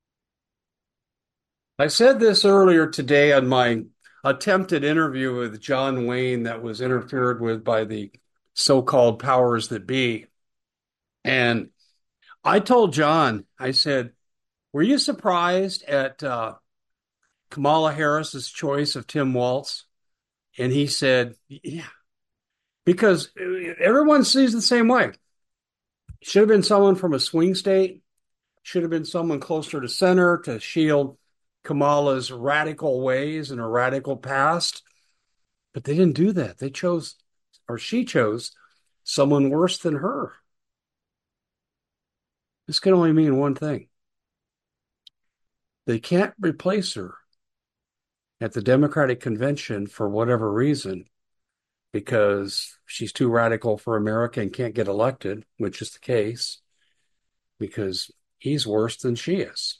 I said this earlier today on my attempted interview with John Wayne that was interfered with by the so-called powers that be. And I told John, I said, were you surprised at uh, Kamala Harris's choice of Tim Waltz? And he said, yeah, because everyone sees it the same way. Should have been someone from a swing state, should have been someone closer to center to shield Kamala's radical ways and her radical past. But they didn't do that. They chose, or she chose, someone worse than her. This can only mean one thing. They can't replace her at the Democratic convention for whatever reason, because she's too radical for America and can't get elected, which is the case, because he's worse than she is.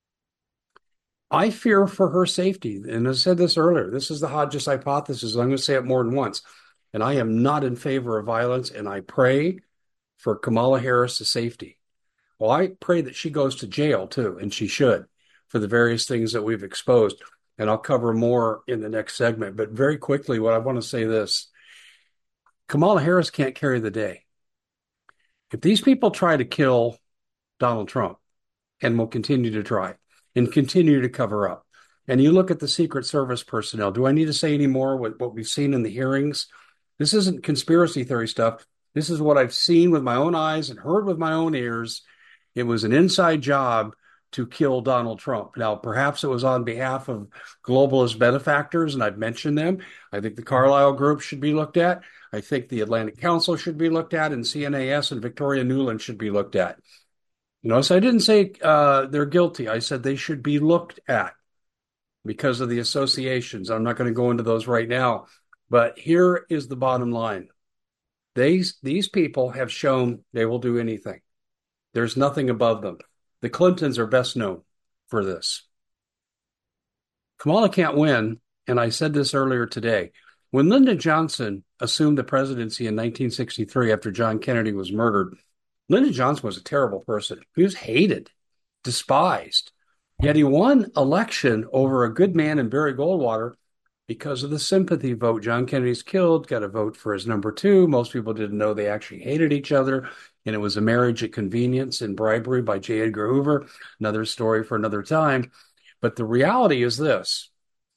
I fear for her safety. And I said this earlier, this is the Hodges hypothesis. I'm going to say it more than once. And I am not in favor of violence, and I pray for Kamala Harris' safety. Well, I pray that she goes to jail too, and she should, for the various things that we've exposed. And I'll cover more in the next segment. But very quickly, what I want to say this, Kamala Harris can't carry the day. If these people try to kill Donald Trump, and will continue to try, and continue to cover up, and you look at the Secret Service personnel, do I need to say any more with what we've seen in the hearings? This isn't conspiracy theory stuff. This is what I've seen with my own eyes and heard with my own ears. It was an inside job to kill Donald Trump. Now, perhaps it was on behalf of globalist benefactors, and I've mentioned them. I think the Carlyle Group should be looked at. I think the Atlantic Council should be looked at, and C N A S and Victoria Nuland should be looked at. You know, so I didn't say uh, they're guilty. I said they should be looked at because of the associations. I'm not going to go into those right now. But here is the bottom line. These, these people have shown they will do anything. There's nothing above them. The Clintons are best known for this. Kamala can't win, and I said this earlier today. When Lyndon Johnson assumed the presidency in nineteen sixty-three after John Kennedy was murdered, Lyndon Johnson was a terrible person. He was hated, despised. Yet he won election over a good man in Barry Goldwater because of the sympathy vote. John Kennedy's killed, got a vote for his number two. Most people didn't know they actually hated each other. And it was a marriage at convenience and bribery by J. Edgar Hoover. Another story for another time. But the reality is this.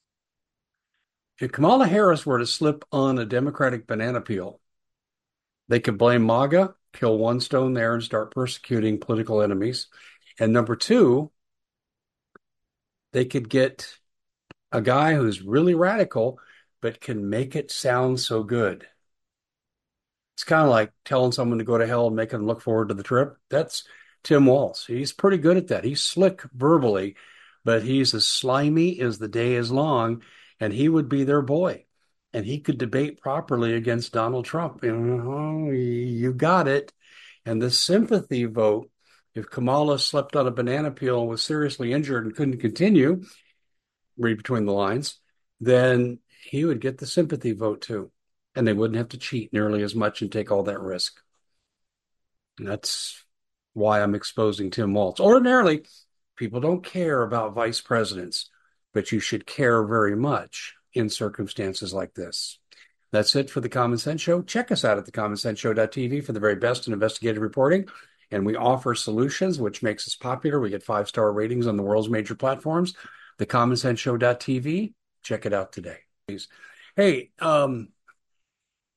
If Kamala Harris were to slip on a Democratic banana peel, they could blame MAGA, kill one stone there, and start persecuting political enemies. And number two, they could get a guy who's really radical, but can make it sound so good. It's kind of like telling someone to go to hell and making them look forward to the trip. That's Tim Waltz. He's pretty good at that. He's slick verbally, but he's as slimy as the day is long, and he would be their boy. And he could debate properly against Donald Trump. You know, you got it. And the sympathy vote, if Kamala slept on a banana peel and was seriously injured and couldn't continue, read between the lines, then he would get the sympathy vote too. And they wouldn't have to cheat nearly as much and take all that risk. And that's why I'm exposing Tim Waltz. Ordinarily, people don't care about vice presidents, but you should care very much in circumstances like this. That's it for The Common Sense Show. Check us out at the common sense show dot t v for the very best in investigative reporting. And we offer solutions, which makes us popular. We get five-star ratings on the world's major platforms. the common sense show dot t v. Check it out today. Hey, um,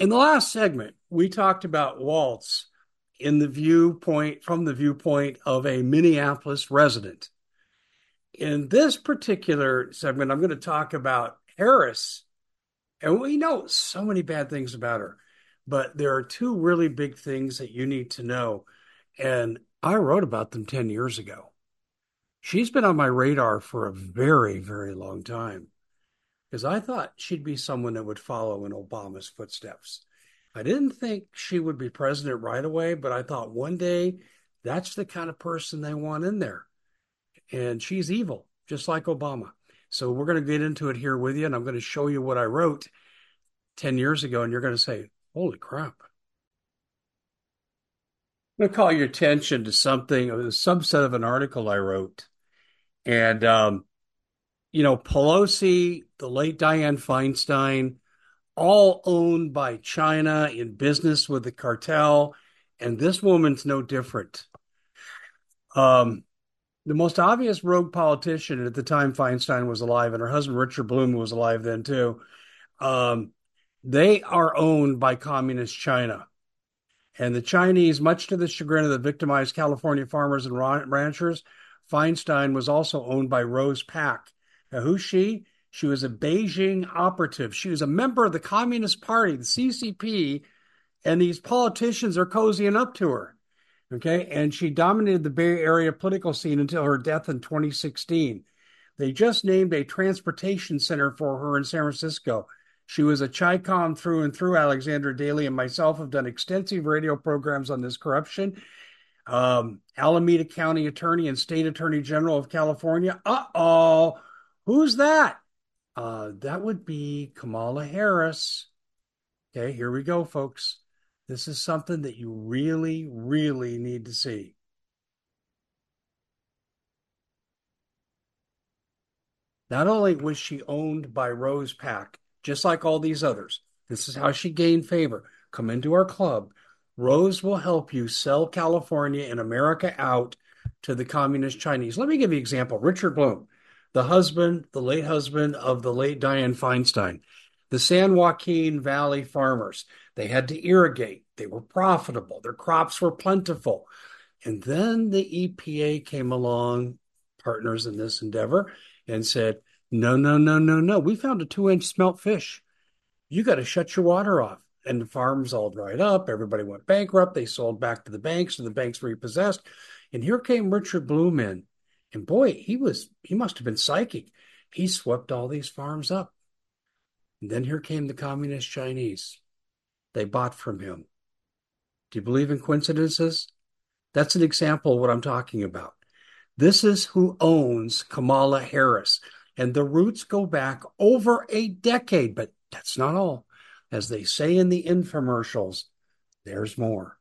In the last segment, we talked about Waltz in the viewpoint from the viewpoint of a Minneapolis resident. In this particular segment, I'm going to talk about Harris. And we know so many bad things about her, but there are two really big things that you need to know. And I wrote about them ten years ago. She's been on my radar for a very, very long time because I thought she'd be someone that would follow in Obama's footsteps. I didn't think she would be president right away, but I thought one day that's the kind of person they want in there. And she's evil, just like Obama. So we're going to get into it here with you, and I'm going to show you what I wrote ten years ago, and you're going to say, holy crap. I'm going to call your attention to something, a subset of an article I wrote. And, um, you know, Pelosi, the late Dianne Feinstein, all owned by China in business with the cartel. And this woman's no different. Um, the most obvious rogue politician at the time Feinstein was alive, and her husband, Richard Bloom, was alive then too. Um, they are owned by communist China. And the Chinese, much to the chagrin of the victimized California farmers and ranchers, Feinstein was also owned by Rose Pak. Now, who's she? She was a Beijing operative. She was a member of the Communist Party, the C C P, and these politicians are cozying up to her. Okay, and she dominated the Bay Area political scene until her death in twenty sixteen. They just named a transportation center for her in San Francisco. She was a Chi-Com through and through. Alexandra Daly and myself have done extensive radio programs on this corruption. Um, Alameda County Attorney and State Attorney General of California. Uh-oh, who's that? Uh, that would be Kamala Harris. Okay, here we go, folks. This is something that you really, really need to see. Not only was she owned by Rose Pak, just like all these others, this is how she gained favor. Come into our club. Rose will help you sell California and America out to the communist Chinese. Let me give you an example. Richard Bloom, the husband, the late husband of the late Dianne Feinstein, the San Joaquin Valley farmers. They had to irrigate. They were profitable. Their crops were plentiful. And then the E P A came along, partners in this endeavor, and said, no, no, no, no, no. We found a two-inch smelt fish. You got to shut your water off. And the farms all dried up. Everybody went bankrupt. They sold back to the banks, and the banks repossessed. And here came Richard Bloom in. And boy, he was, he must have been psychic. He swept all these farms up. And then here came the communist Chinese. They bought from him. Do you believe in coincidences? That's an example of what I'm talking about. This is who owns Kamala Harris. And the roots go back over a decade, but that's not all. As they say in the infomercials, there's more.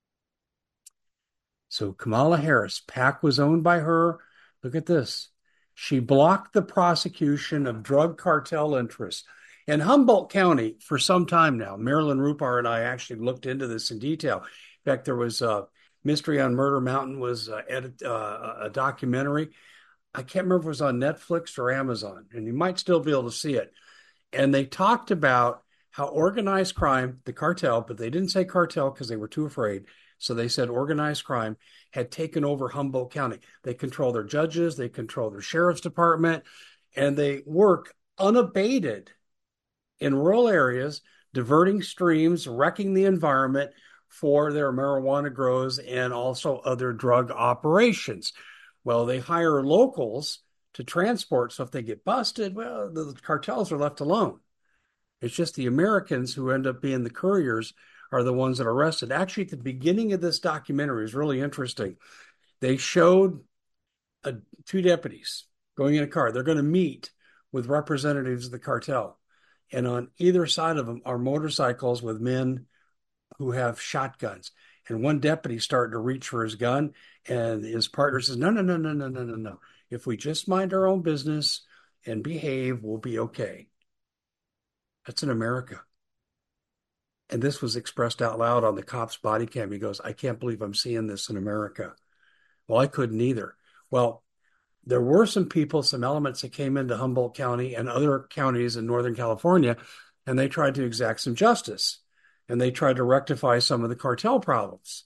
So Kamala Harris, PAC was owned by her. Look at this. She blocked the prosecution of drug cartel interests. In Humboldt County, for some time now, Marilyn Rupar and I actually looked into this in detail. In fact, there was a Mystery on Murder Mountain was a, edit, uh, a documentary. I can't remember if it was on Netflix or Amazon, and you might still be able to see it. And they talked about how organized crime, the cartel, but they didn't say cartel because they were too afraid. So they said organized crime had taken over Humboldt County. They control their judges, they control their sheriff's department, and they work unabated in rural areas, diverting streams, wrecking the environment for their marijuana grows and also other drug operations. Well, they hire locals to transport. So if they get busted, well, the cartels are left alone. It's just the Americans who end up being the couriers are the ones that are arrested. Actually, at the beginning of this documentary is really interesting. They showed a, two deputies going in a car. They're going to meet with representatives of the cartel. And on either side of them are motorcycles with men who have shotguns. And one deputy started to reach for his gun, and his partner says, no, no, no, no, no, no, no, no. If we just mind our own business and behave, we'll be okay. That's in America. And this was expressed out loud on the cop's body cam. He goes, I can't believe I'm seeing this in America. Well, I couldn't either. Well, there were some people, some elements that came into Humboldt County and other counties in Northern California, and they tried to exact some justice. and they tried to rectify some of the cartel problems.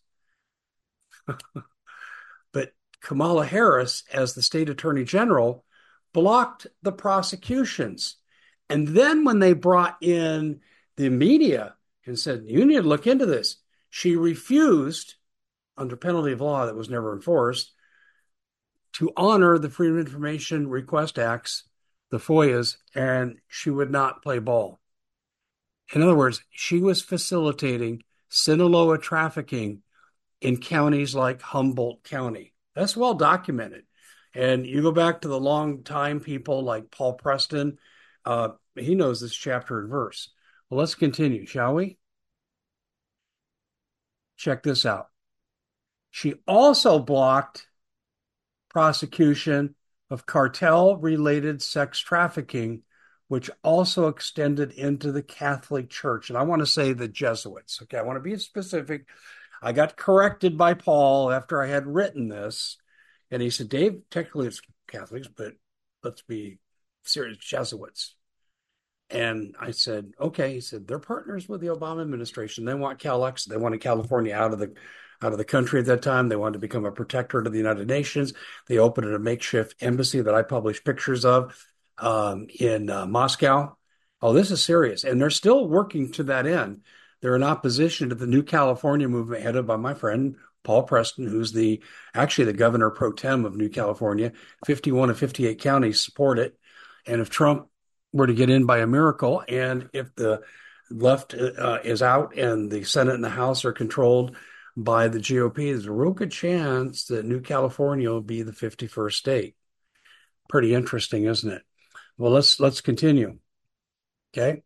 But Kamala Harris, as the state attorney general, blocked the prosecutions. And then when they brought in the media and said, you need to look into this, she refused, under penalty of law that was never enforced, to honor the Freedom of Information Request Acts, the FOIAs, and she would not play ball. In other words, she was facilitating Sinaloa trafficking in counties like Humboldt County. That's well documented. And you go back to the long time people like Paul Preston, uh, he knows this chapter and verse. Well, let's continue, shall we? Check this out. She also blocked prosecution of cartel-related sex trafficking, which also extended into the Catholic Church. And I want to say the Jesuits. Okay, I want to be specific. I got corrected by Paul after I had written this. And he said, Dave, technically it's Catholics, but let's be serious, Jesuits. And I said, okay. He said, they're partners with the Obama administration. They want CalX. They wanted California out of the out of the country at that time. They wanted to become a protectorate of the United Nations. They opened a makeshift embassy that I published pictures of um, in uh, Moscow. Oh, this is serious. And they're still working to that end. They're in opposition to the New California movement headed by my friend, Paul Preston, who's the actually the governor pro tem of New California. fifty-one of fifty-eight counties support it. And if Trump were to get in by a miracle, and if the left uh, is out and the Senate and the House are controlled by the G O P, there's a real good chance that New California will be the fifty-first state. Pretty interesting, isn't it? Well, let's let's continue. Okay.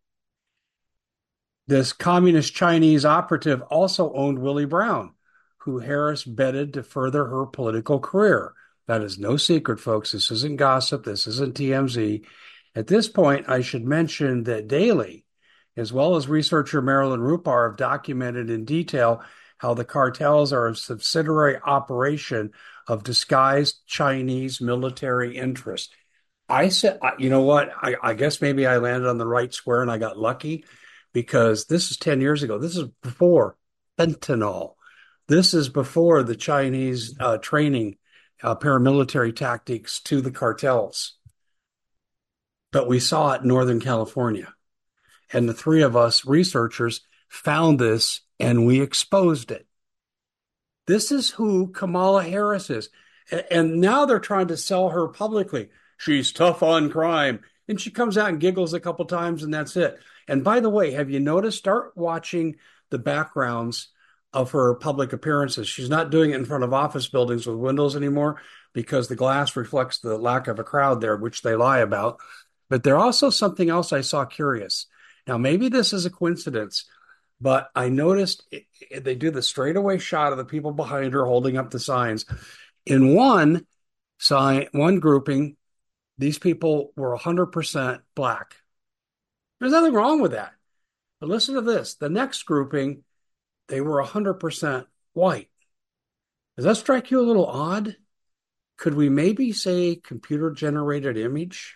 This communist Chinese operative also owned Willie Brown, who Harris betted to further her political career. That is no secret, folks. This isn't gossip. This isn't T M Z. At this point, I should mention that Daly, as well as researcher Marilyn Rupar, have documented in detail how the cartels are a subsidiary operation of disguised Chinese military interests. I said, you know what? I, I guess maybe I landed on the right square and I got lucky, because this is ten years ago. This is before fentanyl. This is before the Chinese uh, training uh, paramilitary tactics to the cartels. But we saw it in Northern California. And the three of us researchers found this and we exposed it. This is who Kamala Harris is. And now they're trying to sell her publicly. She's tough on crime. And she comes out and giggles a couple times and that's it. And by the way, have you noticed, start watching the backgrounds of her public appearances. She's not doing it in front of office buildings with windows anymore because the glass reflects the lack of a crowd there, which they lie about. But there's also something else I saw curious. Now, maybe this is a coincidence, but I noticed it, it, they do the straightaway shot of the people behind her holding up the signs. In one sign, one grouping, these people were one hundred percent black. There's nothing wrong with that. But listen to this. The next grouping, they were one hundred percent white. Does that strike you a little odd? Could we maybe say computer-generated image?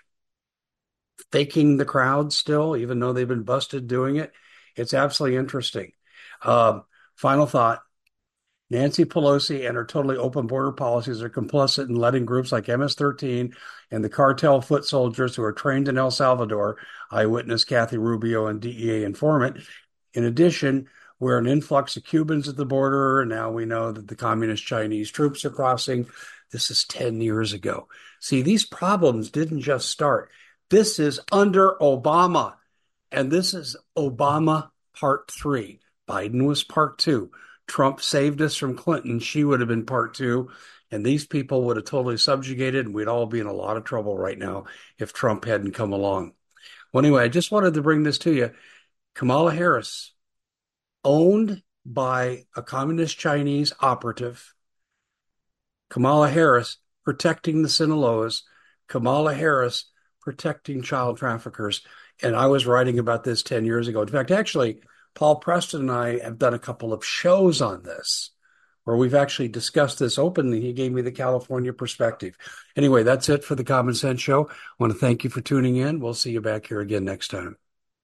Faking the crowd still, even though they've been busted doing it? It's absolutely interesting. Um, final thought. Nancy Pelosi and her totally open border policies are complicit in letting groups like M S thirteen and the cartel foot soldiers who are trained in El Salvador, eyewitness Kathy Rubio and D E A informant. In addition, we're an influx of Cubans at the border, and now we know that the communist Chinese troops are crossing. This is ten years ago. See, these problems didn't just start. This is under Obama, and this is Obama part three. Biden was part two. Trump saved us from Clinton. She would have been part two, and these people would have totally subjugated, and we'd all be in a lot of trouble right now if Trump hadn't come along. Well, anyway, I just wanted to bring this to you. Kamala Harris, owned by a communist Chinese operative. Kamala Harris protecting the Sinaloas. Kamala Harris protecting child traffickers. And I was writing about this ten years ago. In fact, actually, Paul Preston and I have done a couple of shows on this where we've actually discussed this openly. He gave me the California perspective. Anyway, that's it for the Common Sense Show. I want to thank you for tuning in. We'll see you back here again next time.